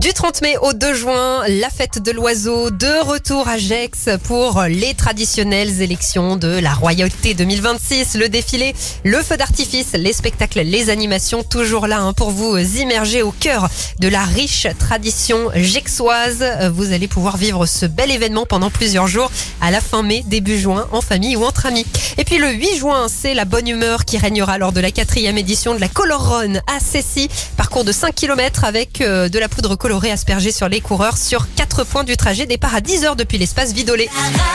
Du 30 mai au 2 juin, la fête de l'oiseau de retour à Gex pour les traditionnelles élections de la royauté 2026. Le défilé, le feu d'artifice, les spectacles, les animations, toujours là pour vous immerger au cœur de la riche tradition gexoise. Vous allez pouvoir vivre ce bel événement pendant plusieurs jours à la fin mai, début juin, en famille ou entre amis. Et puis le 8 juin, c'est la bonne humeur qui régnera lors de la 4e édition de la Color Run à Cessy. Parcours de 5 km avec de la poudre colorée aspergée sur les coureurs sur 4 points du trajet. Départ à 10h depuis l'espace Vidolet.